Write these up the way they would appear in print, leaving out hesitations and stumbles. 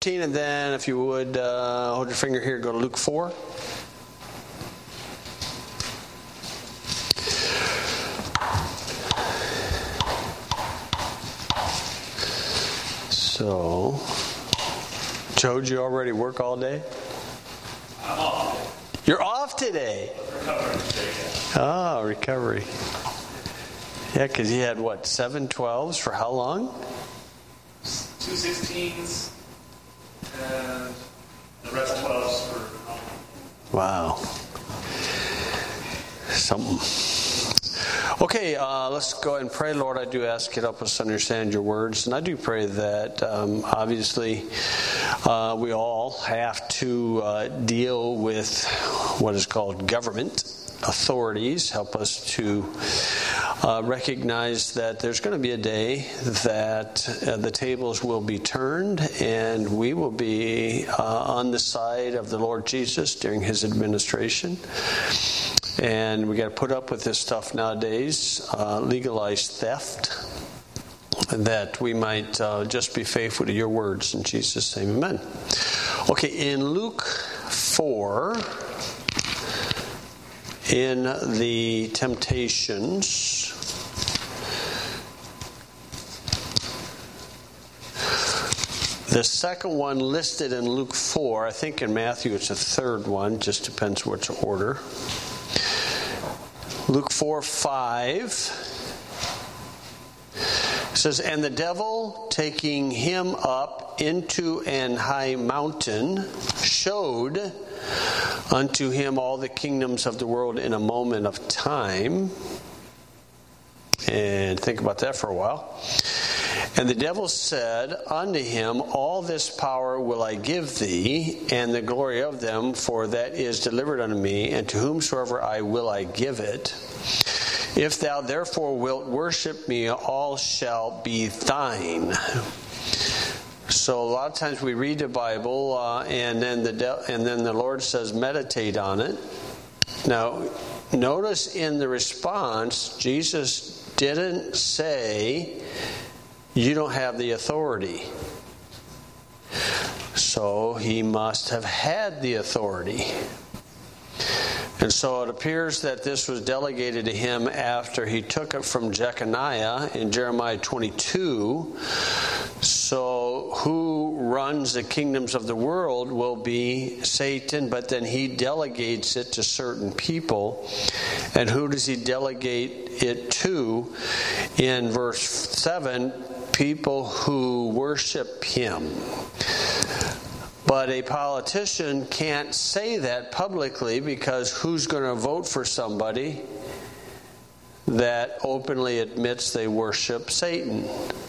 And then, if you would, hold your finger here, go to Luke 4. So, Joe, did you already work all day? I'm off. You're off today? Recovering today. Oh, recovery. Yeah, because you had, 7 12s for how long? 2 16s and the rest 12s for... Wow. Something. Okay, let's go ahead and pray. Lord, I do ask you to help us understand your words. And I do pray that, obviously, we all have to deal with what is called government authorities. Help us to recognize that there's going to be a day that the tables will be turned and we will be on the side of the Lord Jesus during his administration. And we got to put up with this stuff nowadays, legalized theft, that we might just be faithful to your words. In Jesus' name, amen. Okay, in Luke 4, in the temptations, the second one listed in Luke 4, I think in Matthew it's the third one, just depends which order. Luke 4:5 says, "And the devil, taking him up into an high mountain, showed unto him all the kingdoms of the world in a moment of time." And think about that for a while. "And the devil said unto him, All this power will I give thee, and the glory of them, for that is delivered unto me, and to whomsoever I will I give it. If thou therefore wilt worship me, all shall be thine." So a lot of times we read the Bible, and then the Lord says, meditate on it. Now, notice in the response, Jesus didn't say, you don't have the authority. So he must have had the authority. And so it appears that this was delegated to him after he took it from Jeconiah in Jeremiah 22. So who runs the kingdoms of the world will be Satan, but then he delegates it to certain people. And who does he delegate it to? In verse 7, people who worship him. But a politician can't say that publicly, because who's going to vote for somebody that openly admits they worship Satan?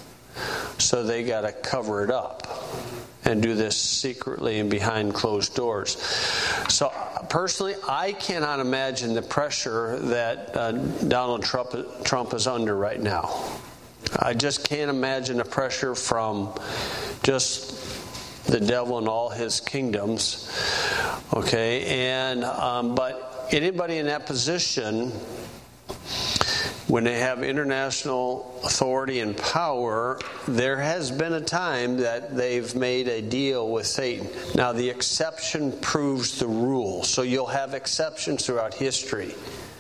So they got to cover it up and do this secretly and behind closed doors. So personally, I cannot imagine the pressure that Donald Trump is under right now. I just can't imagine the pressure from just the devil and all his kingdoms. Okay, and but anybody in that position, when they have international authority and power, there has been a time that they've made a deal with Satan. Now, the exception proves the rule. So you'll have exceptions throughout history.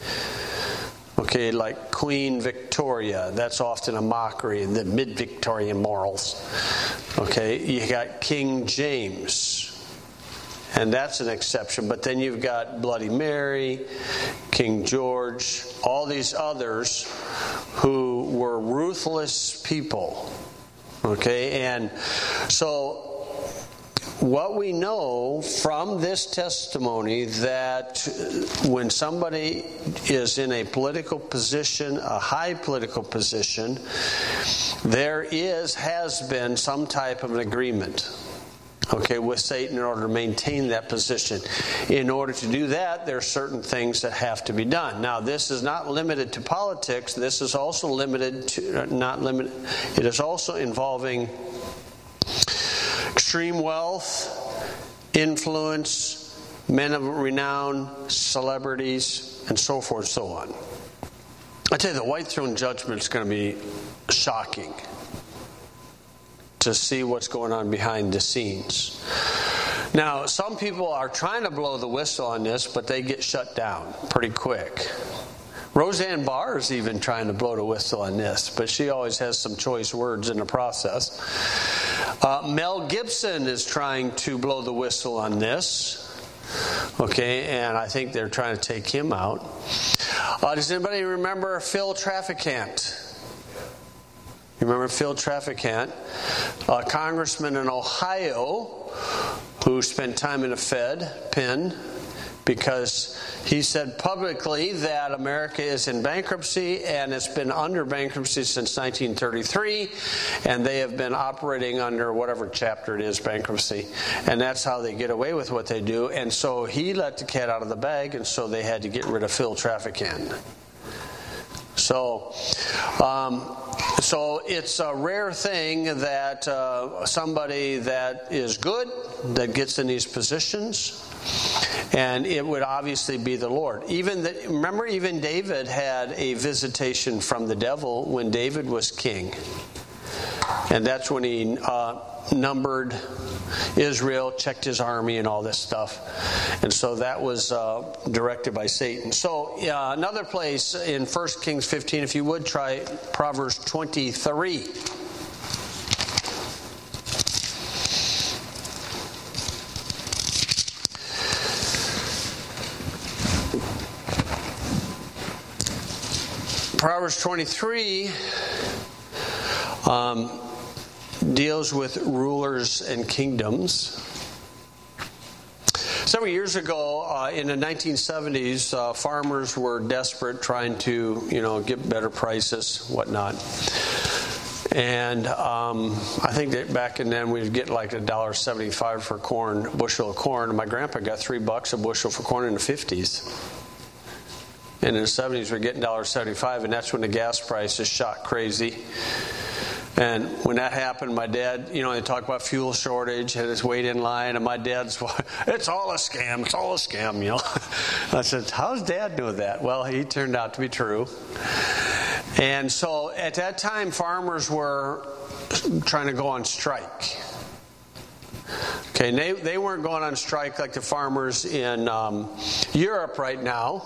Okay, like Queen Victoria, that's often a mockery, the mid-Victorian morals. Okay, you got King James, and that's an exception. But then you've got Bloody Mary, King George, all these others who were ruthless people. Okay, and so what we know from this testimony, that when somebody is in a political position, a high political position, there has been some type of an agreement, okay, with Satan in order to maintain that position. In order to do that, there are certain things that have to be done. Now, this is not limited to politics. This is also limited to, it is also involving extreme wealth, influence, men of renown, celebrities, and so forth and so on. I tell you, the white throne judgment is going to be shocking. to see what's going on behind the scenes. Now, some people are trying to blow the whistle on this, but they get shut down pretty quick. Roseanne Barr is even trying to blow the whistle on this, but she always has some choice words in the process. Mel Gibson is trying to blow the whistle on this. Okay, and I think they're trying to take him out. Does anybody remember Phil Traficant? You remember Phil Traficant? A congressman in Ohio who spent time in a Fed pen because he said publicly that America is in bankruptcy, and it's been under bankruptcy since 1933, and they have been operating under whatever chapter it is, bankruptcy, and that's how they get away with what they do. And so he let the cat out of the bag, and so they had to get rid of Phil Traficant. So it's a rare thing that somebody that is good, that gets in these positions, and it would obviously be the Lord. Remember, even David had a visitation from the devil when David was king. And that's when he numbered Israel, checked his army and all this stuff. And so that was directed by Satan. So another place in 1 Kings 15, if you would, try Proverbs 23. Proverbs 23 deals with rulers and kingdoms. Several years ago, in the 1970s, farmers were desperate, trying to, get better prices, whatnot. And I think that back then we'd get like $1.75 for corn, a bushel of corn. And my grandpa got $3 a bushel for corn in the 50s. And in the 70s, we're getting $1.75, and that's when the gas prices shot crazy. And when that happened, my dad, they talk about fuel shortage, had his wait in line, and my dad's, it's all a scam, it's all a scam, I said, how's Dad know that? Well, he turned out to be true. And so at that time, farmers were trying to go on strike. Okay, and they weren't going on strike like the farmers in Europe right now.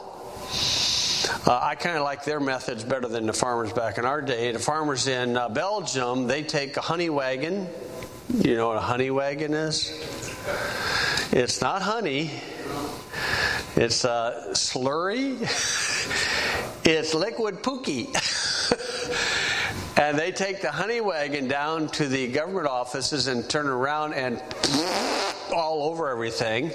I kind of like their methods better than the farmers back in our day. The farmers in Belgium, they take a honey wagon. You know what a honey wagon is? It's not honey. It's slurry. It's liquid pookie. And they take the honey wagon down to the government offices and turn around and all over everything.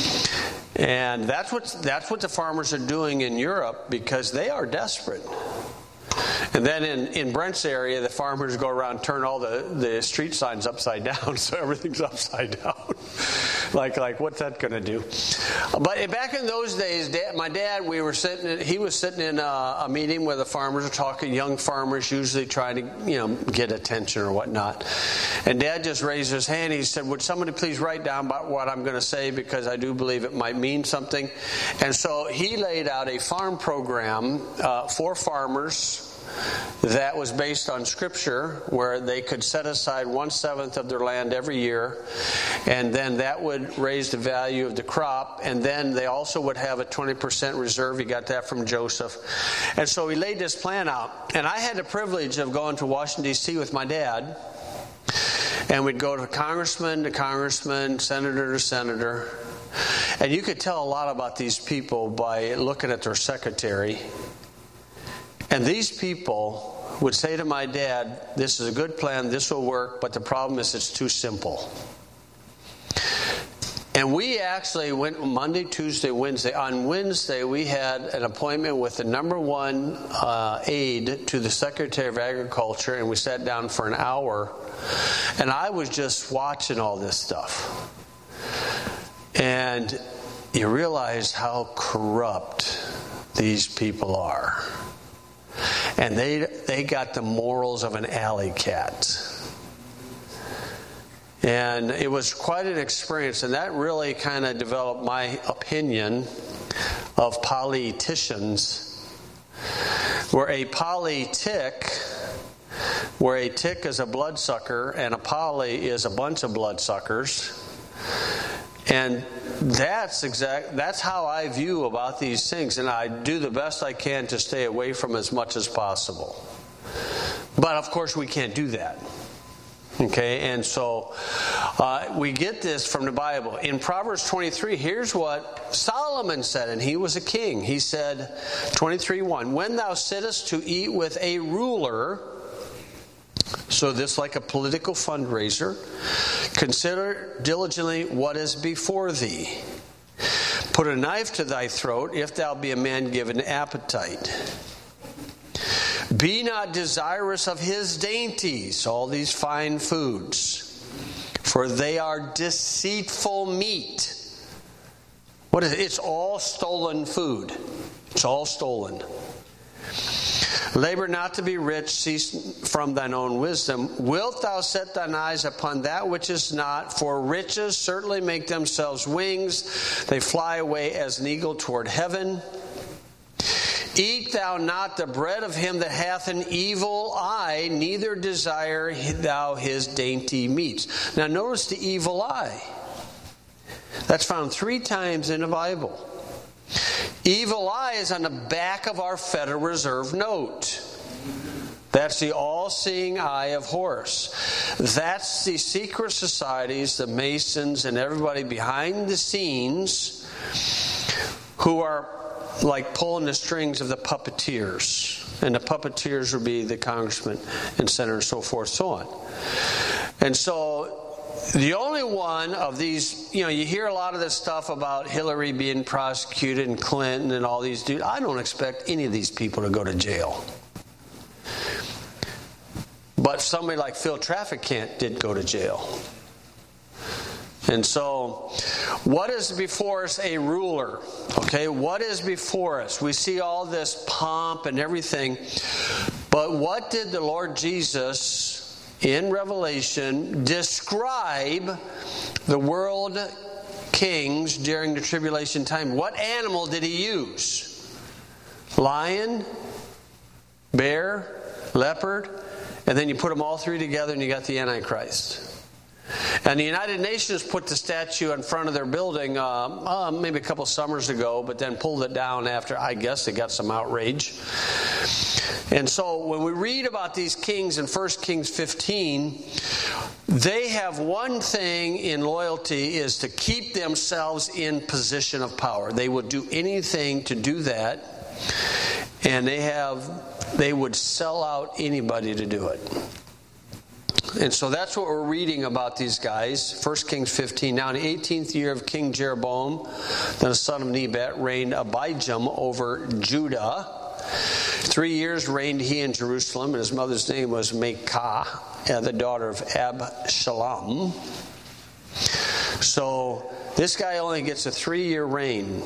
And that's what the farmers are doing in Europe, because they are desperate. And then in Brent's area, the farmers go around and turn all the street signs upside down, so everything's upside down. like what's that going to do? But back in those days, my dad, he was sitting in a meeting where the farmers are talking, young farmers usually trying to get attention or whatnot. And Dad just raised his hand. He said, would somebody please write down about what I'm going to say, because I do believe it might mean something. And so he laid out a farm program for farmers that was based on Scripture, where they could set aside 1/7 of their land every year, and then that would raise the value of the crop, and then they also would have a 20% reserve. He got that from Joseph. And so he laid this plan out. And I had the privilege of going to Washington, D.C. with my dad, and we'd go to congressman to congressman, senator to senator, and you could tell a lot about these people by looking at their secretary. And these people would say to my dad, this is a good plan, this will work, but the problem is it's too simple. And we actually went Monday, Tuesday, Wednesday. On Wednesday, we had an appointment with the number one aide to the Secretary of Agriculture, and we sat down for an hour. And I was just watching all this stuff. And you realize how corrupt these people are. And they got the morals of an alley cat. And it was quite an experience, and that really kind of developed my opinion of politicians. Where a politic where a tick is a bloodsucker and a poly is a bunch of bloodsuckers. And that's how I view about these things, and I do the best I can to stay away from as much as possible. But of course we can't do that. Okay, and so we get this from the Bible. In Proverbs 23, here's what Solomon said, and he was a king. He said, 23:1, when thou sittest to eat with a ruler, so this like a political fundraiser, consider diligently what is before thee. Put a knife to thy throat, if thou be a man given appetite. Be not desirous of his dainties, all these fine foods, for they are deceitful meat. What is it? It's all stolen food. It's all stolen. Labor not to be rich, cease from thine own wisdom. Wilt thou set thine eyes upon that which is not? For riches certainly make themselves wings. They fly away as an eagle toward heaven. Eat thou not the bread of him that hath an evil eye, neither desire thou his dainty meats. Now notice the evil eye. That's found 3 times in the Bible. Evil eye is on the back of our Federal Reserve note. That's the all-seeing eye of Horus. That's the secret societies, the Masons, and everybody behind the scenes who are like pulling the strings of the puppeteers. And the puppeteers would be the congressmen and senators and so forth, so on. And so the only one of these, you hear a lot of this stuff about Hillary being prosecuted and Clinton and all these dudes. I don't expect any of these people to go to jail. But somebody like Phil Trafficant did go to jail. And so, what is before us? A ruler. Okay, what is before us? We see all this pomp and everything. But what did the Lord Jesus in Revelation describe the world kings during the tribulation time? What animal did he use? Lion, bear, leopard, and then you put them all 3 together and you got the Antichrist. And the United Nations put the statue in front of their building maybe a couple summers ago, but then pulled it down after, I guess, they got some outrage. And so when we read about these kings in 1 Kings 15, they have one thing in loyalty, is to keep themselves in position of power. They would do anything to do that, and they would sell out anybody to do it. And so that's what we're reading about these guys. 1 Kings 15. Now in the 18th year of King Jeroboam, the son of Nebat, reigned Abijam over Judah. 3 years reigned he in Jerusalem, and his mother's name was Maacah, the daughter of Absalom. So this guy only gets a 3-year reign.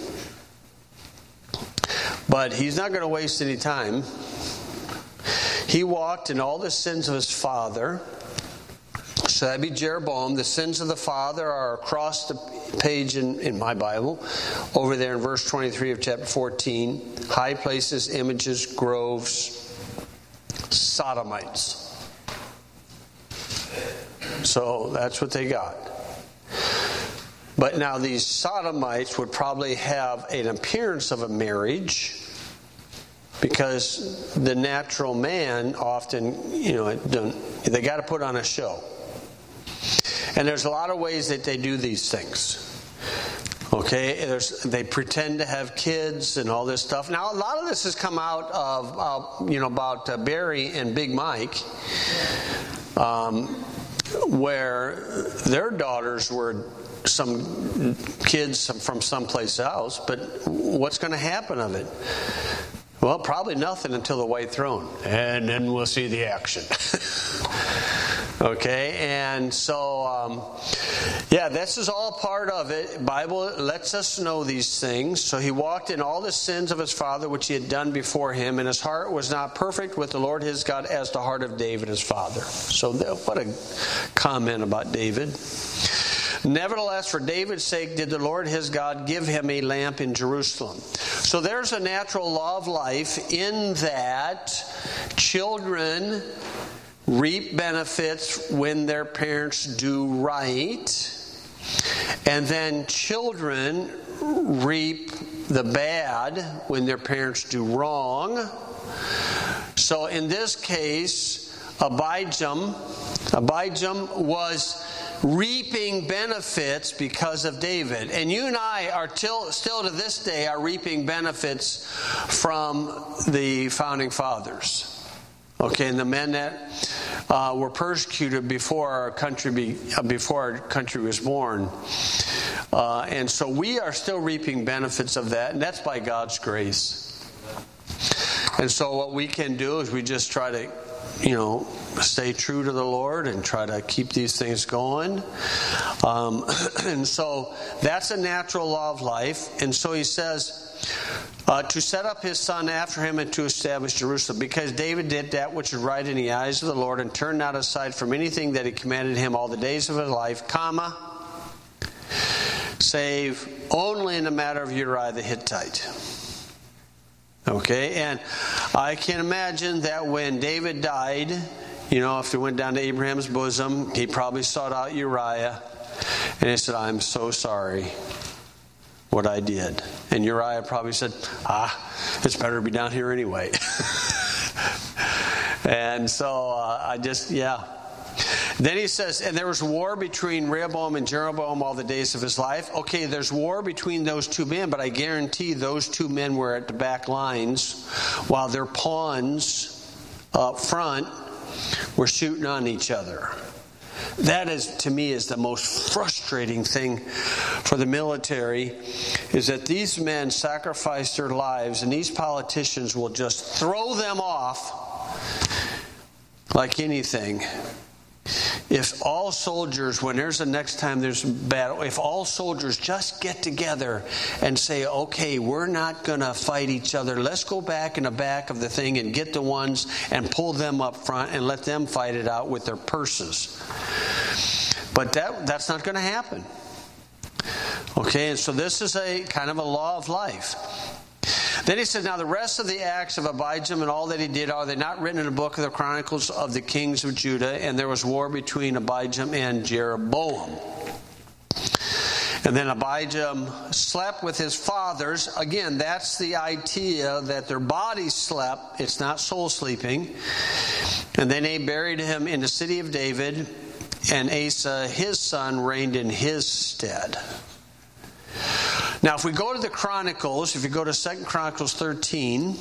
But he's not going to waste any time. He walked in all the sins of his father. So that'd be Jeroboam. The sins of the father are across the page in my Bible. Over there in verse 23 of chapter 14. High places, images, groves, sodomites. So that's what they got. But now these sodomites would probably have an appearance of a marriage, because the natural man often, they got to put on a show. And there's a lot of ways that they do these things. Okay, they pretend to have kids and all this stuff. Now, a lot of this has come out of, about Barry and Big Mike, where their daughters were some kids from someplace else. But what's going to happen of it? Well, probably nothing until the white throne. And then we'll see the action. Okay, and so, this is all part of it. Bible lets us know these things. So he walked in all the sins of his father, which he had done before him, and his heart was not perfect with the Lord his God as the heart of David his father. So what a comment about David. Nevertheless, for David's sake did the Lord his God give him a lamp in Jerusalem. So there's a natural law of life in that children reap benefits when their parents do right, and then children reap the bad when their parents do wrong. So in this case, Abijam was reaping benefits because of David. And you and I are still to this day are reaping benefits from the founding fathers. Okay, and the men that were persecuted before our country was born. And so we are still reaping benefits of that, and that's by God's grace. And so what we can do is we just try to, stay true to the Lord and try to keep these things going. And so that's a natural law of life. And so he says, to set up his son after him and to establish Jerusalem, because David did that which is right in the eyes of the Lord and turned not aside from anything that he commanded him all the days of his life, save only in the matter of Uriah the Hittite. Okay, and I can imagine that when David died, if he went down to Abraham's bosom, he probably sought out Uriah, and he said, "I'm so sorry what I did." And Uriah probably said, "It's better to be down here anyway." And so Then he says, and there was war between Rehoboam and Jeroboam all the days of his life. Okay, there's war between those two men, but I guarantee those two men were at the back lines while their pawns up front were shooting on each other. That to me is the most frustrating thing for the military, is that these men sacrifice their lives and these politicians will just throw them off like anything. If all soldiers, when there's the next time there's a battle, if all soldiers just get together and say, okay, we're not going to fight each other. Let's go back in the back of the thing and get the ones and pull them up front and let them fight it out with their purses. But that's not going to happen. Okay, and so this is a kind of a law of life. Then he said, now the rest of the acts of Abijam and all that he did, are they not written in the book of the Chronicles of the kings of Judah? And there was war between Abijam and Jeroboam. And then Abijam slept with his fathers. Again, that's the idea that their bodies slept. It's not soul sleeping. And then they buried him in the city of David. And Asa, his son, reigned in his stead. Now, if we go to the Chronicles, if you go to 2 Chronicles 13,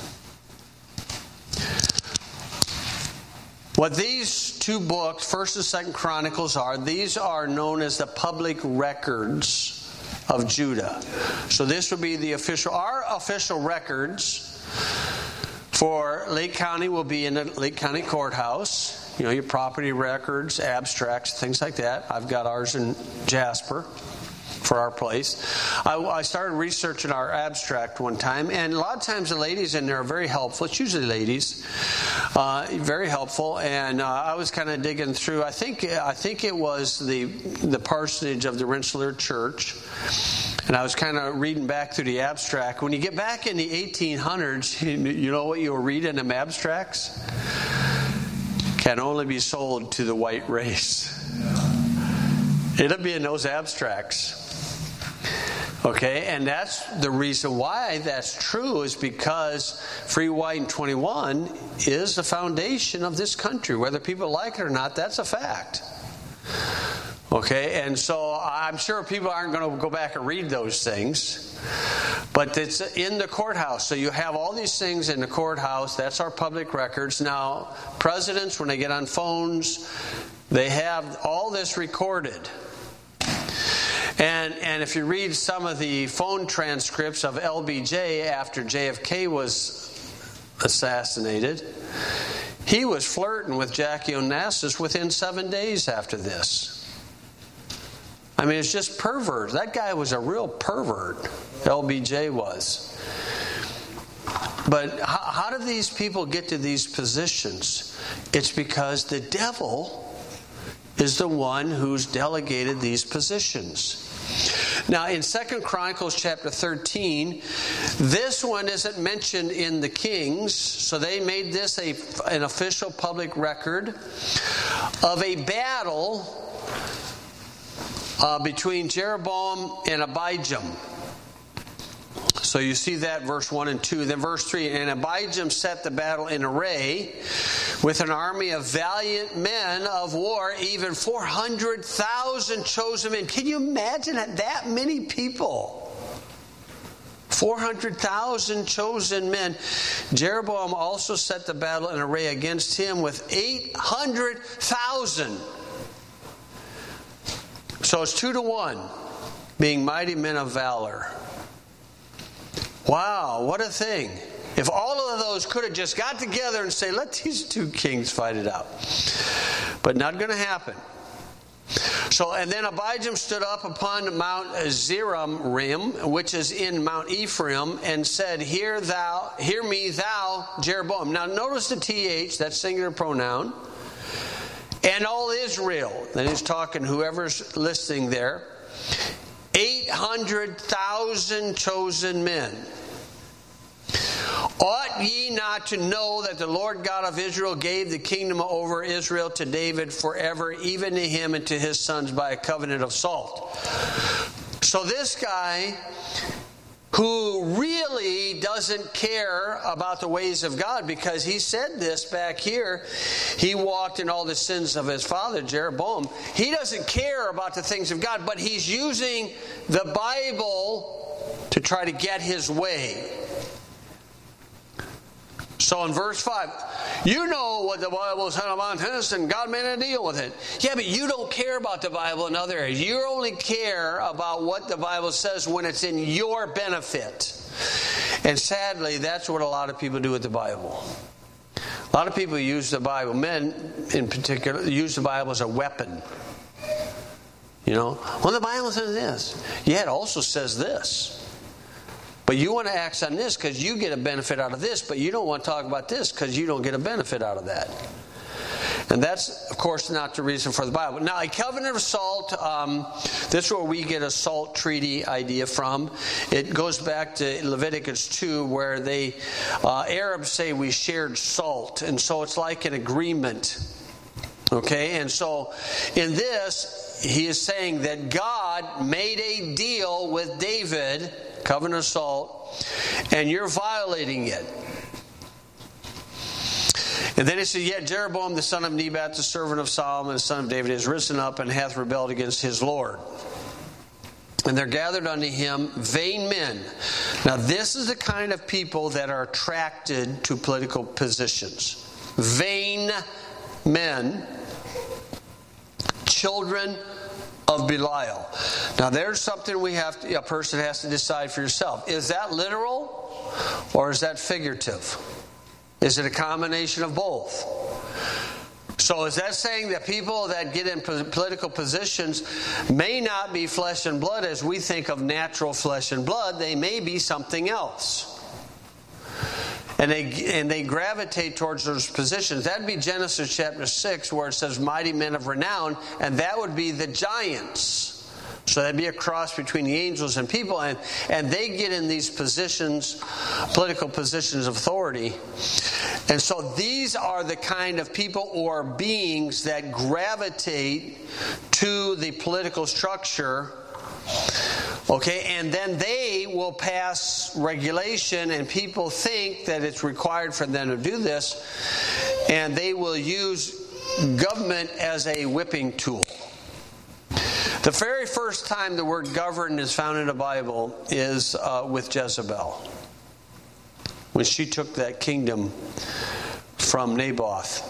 what these two books, 1st and 2nd Chronicles, these are known as the public records of Judah. So this would be our official records for Lake County will be in the Lake County Courthouse. Your property records, abstracts, things like that. I've got ours in Jasper for our place. I started researching our abstract one time, and a lot of times the ladies in there are very helpful. It's usually ladies, very helpful. And I was kind of digging through. I think it was the parsonage of the Rensselaer Church, and I was kind of reading back through the abstract. When you get back in the 1800s, you know what you'll read in them abstracts? Can only be sold to the white race. It'll be in those abstracts. Okay, and that's the reason why that's true, is because Free, White, and 21 is the foundation of this country. Whether people like it or not, that's a fact. Okay, and so I'm sure people aren't going to go back and read those things, but it's in the courthouse. So you have all these things in the courthouse. That's our public records. Now, presidents, when they get on phones, they have all this recorded. And if you read some of the phone transcripts of LBJ after JFK was assassinated, he was flirting with Jackie Onassis within 7 days after this. I mean, it's just pervert. That guy was a real pervert, LBJ was. But how do these people get to these positions? It's because the devil is the one who's delegated these positions. Now, in 2 Chronicles chapter 13, this one isn't mentioned in the Kings, so they made this an official public record of a battle between Jeroboam and Abijam. So you see that verse 1 and 2. Then verse 3, and Abijam set the battle in array with an army of valiant men of war, even 400,000 chosen men. Can you imagine that many people? 400,000 chosen men. Jeroboam also set the battle in array against him with 800,000. So it's 2-1, being mighty men of valor. Wow, what a thing. If all of those could have just got together and say, let these two kings fight it out. But not going to happen. So, and then Abijam stood up upon Mount Zeramrim, which is in Mount Ephraim, and said, hear me, thou, Jeroboam. Now notice the TH, that's singular pronoun. And all Israel. Then he's talking, whoever's listening there. 800,000 chosen men. Ought ye not to know that the Lord God of Israel gave the kingdom over Israel to David forever, even to him and to his sons by a covenant of salt? So this guy, who really doesn't care about the ways of God, because he said this back here, he walked in all the sins of his father Jeroboam. He doesn't care about the things of God, but he's using the Bible to try to get his way. So in verse 5, you know what the Bible said about this, and God made a deal with it. Yeah, but you don't care about the Bible in other areas. You only care about what the Bible says when it's in your benefit. And sadly, that's what a lot of people do with the Bible. A lot of people use the Bible, men in particular, use the Bible as a weapon. You know, well, the Bible says this. Yeah, it also says this. But you want to act on this because you get a benefit out of this, but you don't want to talk about this because you don't get a benefit out of that. And that's, of course, not the reason for the Bible. Now, a covenant of salt, this is where we get a salt treaty idea from. It goes back to Leviticus 2, where Arabs say we shared salt. And so it's like an agreement. Okay, and so in this, he is saying that God made a deal with David, covenant of salt, and you're violating it. And then he said, yet Jeroboam the son of Nebat, the servant of Solomon, the son of David, is risen up and hath rebelled against his Lord. And there gathered unto him vain men. Now this is the kind of people that are attracted to political positions. Vain men, children of Belial. Now there's something a person has to decide for yourself. Is that literal or is that figurative? Is it a combination of both? So is that saying that people that get in political positions may not be flesh and blood as we think of natural flesh and blood? They may be something else. And they gravitate towards those positions. That'd be Genesis chapter 6, where it says mighty men of renown, and that would be the giants. So that'd be a cross between the angels and people, and they get in these positions, political positions of authority. And so these are the kind of people or beings that gravitate to the political structure. Okay, and then they will pass regulation, and people think that it's required for them to do this, and they will use government as a whipping tool. The very first time the word govern is found in the Bible is with Jezebel, when she took that kingdom from Naboth.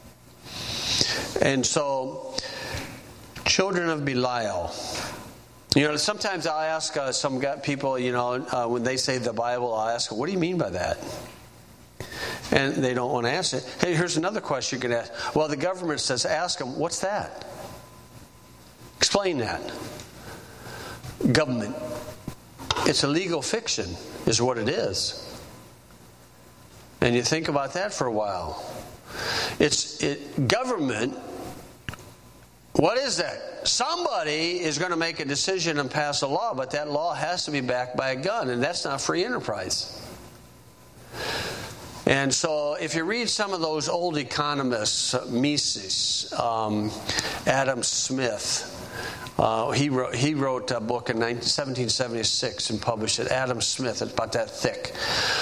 And so, children of Belial. You know, sometimes I'll ask some people, when they say the Bible, I'll ask them, what do you mean by that? And they don't want to answer it. Hey, here's another question you can ask. Well, the government says, ask them, what's that? Explain that. Government. It's a legal fiction, is what it is. And you think about that for a while. Government What is that? Somebody is going to make a decision and pass a law, but that law has to be backed by a gun, and that's not free enterprise. And so if you read some of those old economists, Mises, Adam Smith, he wrote a book in 1776 and published it. Adam Smith, it's about that thick.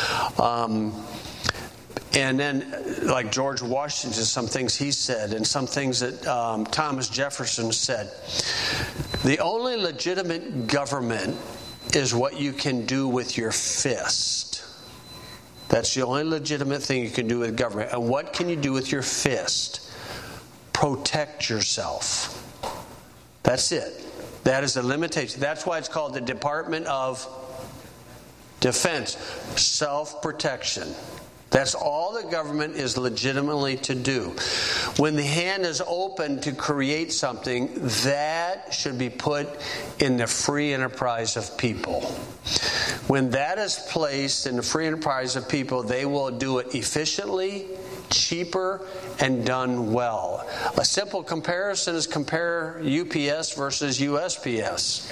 And then, like George Washington, some things he said, and some things that Thomas Jefferson said. The only legitimate government is what you can do with your fist. That's the only legitimate thing you can do with government. And what can you do with your fist? Protect yourself. That's it. That is the limitation. That's why it's called the Department of Defense. Self-protection. That's all the government is legitimately to do. When the hand is open to create something, that should be put in the free enterprise of people. When that is placed in the free enterprise of people, they will do it efficiently, cheaper, and done well. A simple comparison is compare UPS versus USPS.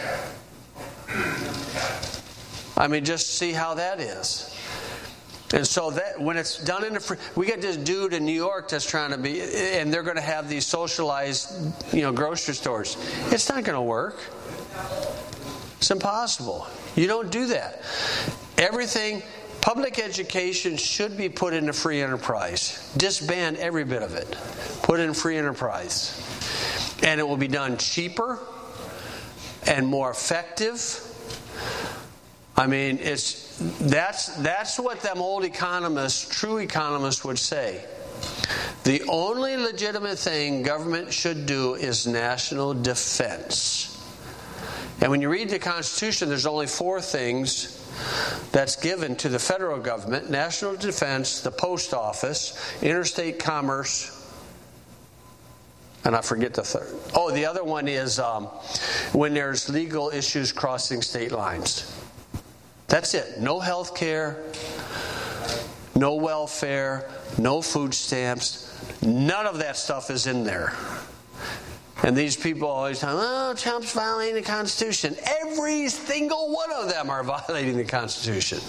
I mean, just see how that is. And so that when it's done in the free, we get this dude in New York that's trying to be, and they're going to have these socialized, grocery stores. It's not going to work. It's impossible. You don't do that. Everything, public education should be put into free enterprise. Disband every bit of it. Put it in free enterprise. And it will be done cheaper and more effective. I mean, that's what them old economists, true economists, would say. The only legitimate thing government should do is national defense. And when you read the Constitution, there's only 4 things that's given to the federal government: national defense, the post office, interstate commerce, and I forget the third. Oh, the other one is when there's legal issues crossing state lines. That's it. No health care, no welfare, no food stamps. None of that stuff is in there. And these people always say, oh, Trump's violating the Constitution. Every single one of them are violating the Constitution.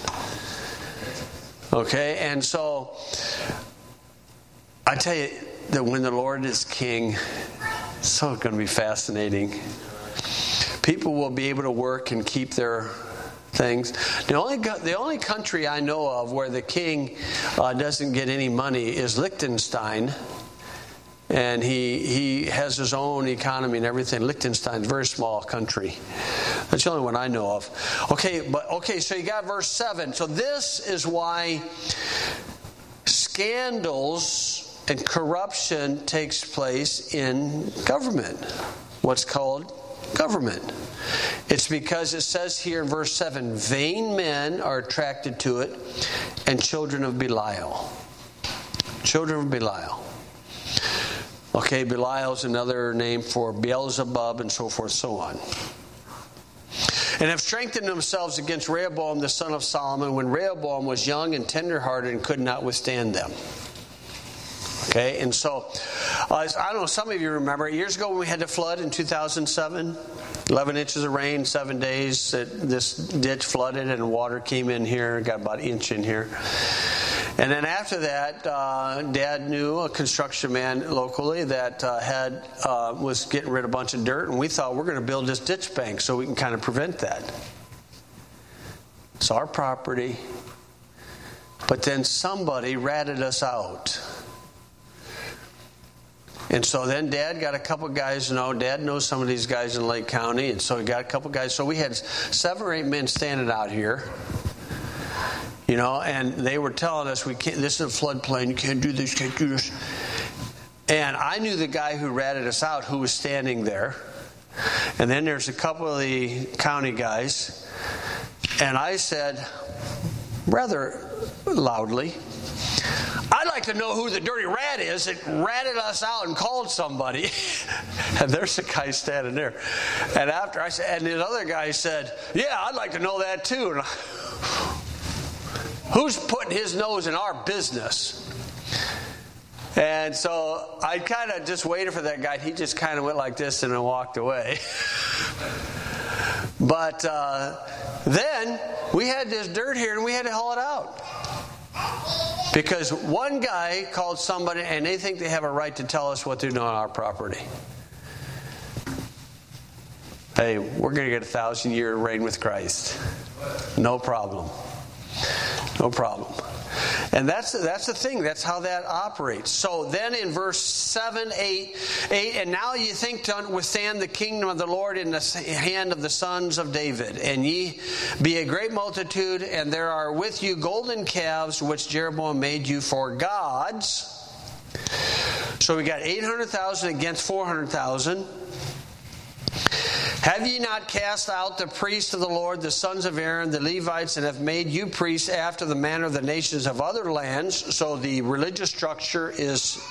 Okay? And so, I tell you that when the Lord is king, it's so going to be fascinating. People will be able to work and keep their things. The only country I know of where the king doesn't get any money is Liechtenstein, and he has his own economy and everything. Liechtenstein's a very small country. That's the only one I know of. Okay, so you got verse 7. So this is why scandals and corruption takes place in government. What's called government. It's because it says here in verse 7, vain men are attracted to it, and children of Belial. Children of Belial. Okay, Belial is another name for Beelzebub and so forth, so on. And have strengthened themselves against Rehoboam the son of Solomon when Rehoboam was young and tenderhearted and could not withstand them. Okay, and so, I don't know, some of you remember, years ago when we had the flood in 2007, 11 inches of rain, 7 days, this ditch flooded and water came in here, got about an inch in here. And then after that, Dad knew a construction man locally that was getting rid of a bunch of dirt, and we thought we're going to build this ditch bank so we can kind of prevent that. It's our property. But then somebody ratted us out. And so then Dad got a couple guys, Dad knows some of these guys in Lake County, and so he got a couple guys. So we had 7 or 8 men standing out here, and they were telling us, we can't. This is a floodplain, you can't do this, can't do this. And I knew the guy who ratted us out who was standing there. And then there's a couple of the county guys. And I said, rather loudly, I'd like to know who the dirty rat is that ratted us out and called somebody. And there's a guy standing there. And after I said, and the other guy said, yeah, I'd like to know that too. And who's putting his nose in our business? And so I kind of just waited for that guy. He just kind of went like this and then walked away. But then we had this dirt here and we had to haul it out. Because one guy called somebody and they think they have a right to tell us what they're doing on our property. Hey, we're going to get 1,000-year reign with Christ. No problem. No problem. And that's the thing. That's how that operates. So then in verse 7, 8, and now ye think to withstand the kingdom of the Lord in the hand of the sons of David. And ye be a great multitude, and there are with you golden calves, which Jeroboam made you for gods. So we got 800,000 against 400,000. Have ye not cast out the priests of the Lord, the sons of Aaron, the Levites, and have made you priests after the manner of the nations of other lands? So the religious structure is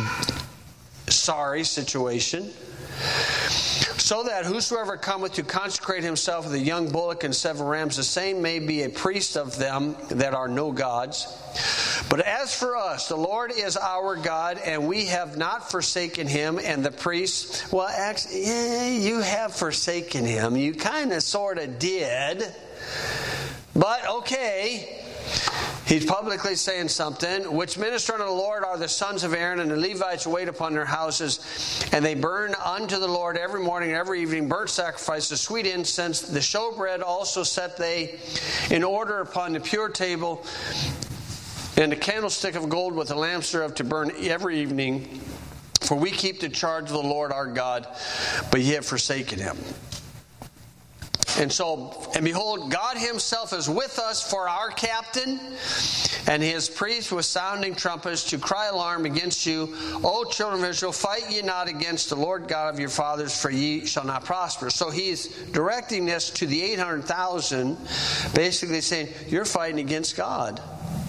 sorry situation. So that whosoever cometh to consecrate himself with a young bullock and 7 rams, the same may be a priest of them that are no gods. But as for us, the Lord is our God, and we have not forsaken him. And the priests, well, actually, you have forsaken him. You kind of sort of did. But okay. He's publicly saying something. Which minister unto the Lord are the sons of Aaron, and the Levites wait upon their houses. And they burn unto the Lord every morning and every evening burnt sacrifices, sweet incense. The showbread also set they in order upon the pure table, and a candlestick of gold with a lamp thereof to burn every evening. For we keep the charge of the Lord our God, but ye have forsaken him. And behold, God himself is with us for our captain, and his priests with sounding trumpets to cry alarm against you. O children of Israel, fight ye not against the Lord God of your fathers, for ye shall not prosper. So he's directing this to the 800,000, basically saying, you're fighting against God.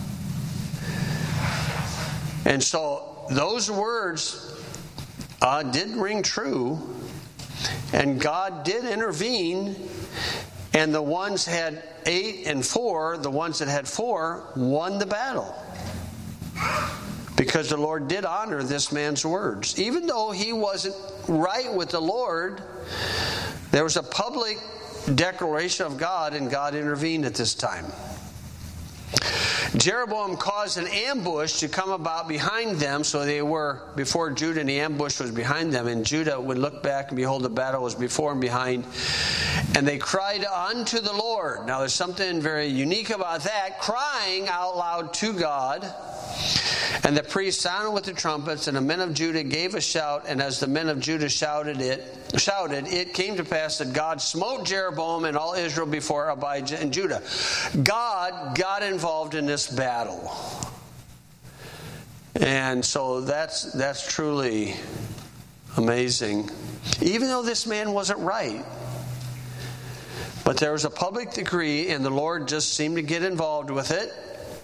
And so those words did ring true, and God did intervene, and the ones had 8 and 4, the ones that had 4 won the battle. Because the Lord did honor this man's words. Even though he wasn't right with the Lord, there was a public declaration of God, and God intervened at this time. Jeroboam caused an ambush to come about behind them, so they were before Judah, and the ambush was behind them. And Judah would look back, and behold, the battle was before and behind. And they cried unto the Lord. Now there's something very unique about that, crying out loud to God. And the priests sounded with the trumpets, and the men of Judah gave a shout, and as the men of Judah shouted, it came to pass that God smote Jeroboam and all Israel before Abijah and Judah. God got involved in this battle. And so that's truly amazing. Even though this man wasn't right. But there was a public decree, and the Lord just seemed to get involved with it.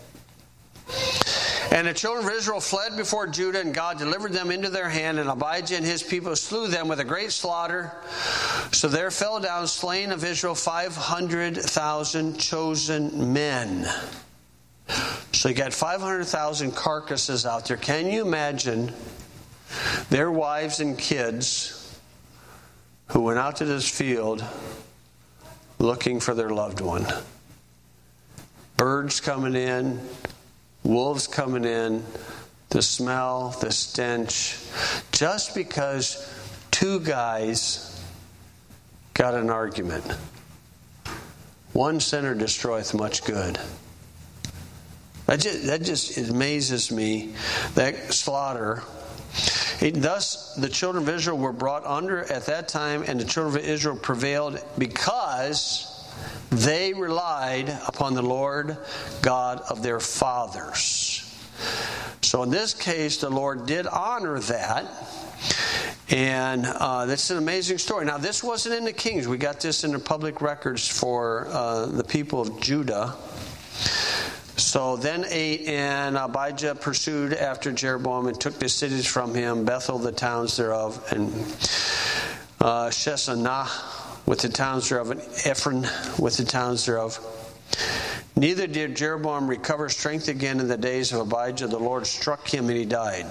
And the children of Israel fled before Judah, and God delivered them into their hand, and Abijah and his people slew them with a great slaughter. So there fell down slain of Israel 500,000 chosen men. So you got 500,000 carcasses out there. Can you imagine their wives and kids who went out to this field looking for their loved one? Birds coming in, wolves coming in, the smell, the stench, just because 2 guys got an argument. One sinner destroyeth much good. That just amazes me, that slaughter. Thus the children of Israel were brought under at that time, and the children of Israel prevailed because they relied upon the Lord God of their fathers. So in this case, the Lord did honor that. And that's an amazing story. Now, this wasn't in the Kings. We got this in the public records for the people of Judah. So then and Abijah pursued after Jeroboam and took the cities from him, Bethel, the towns thereof, and Sheshanah with the towns thereof, and Ephron with the towns thereof. Neither did Jeroboam recover strength again in the days of Abijah. The Lord struck him and he died.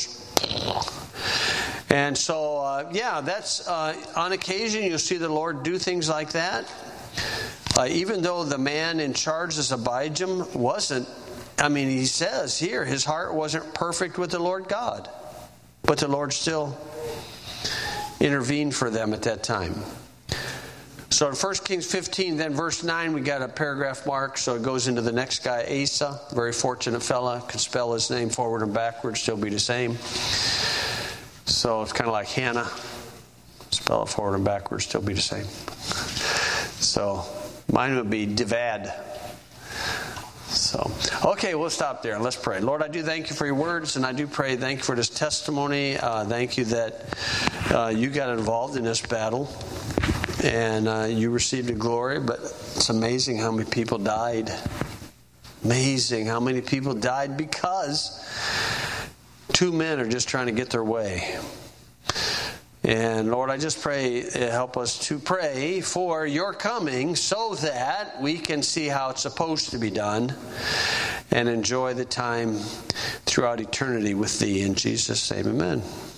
And so, that's on occasion you'll see the Lord do things like that. Even though the man in charge, as Abijah, he says here, his heart wasn't perfect with the Lord God. But the Lord still intervened for them at that time. So in 1 Kings 15, then verse 9, we got a paragraph mark, so it goes into the next guy, Asa. Very fortunate fella. Could spell his name forward and backward, still be the same. So it's kind of like Hannah. Spell it forward and backward, still be the same. So mine would be Divad. So, okay, we'll stop there and let's pray. Lord, I do thank you for your words, and I do pray, thank you for this testimony. Thank you that you got involved in this battle. And you received the glory, but it's amazing how many people died. Amazing how many people died because two men are just trying to get their way. And Lord, I just pray, help us to pray for your coming so that we can see how it's supposed to be done and enjoy the time throughout eternity with thee. In Jesus' name, amen.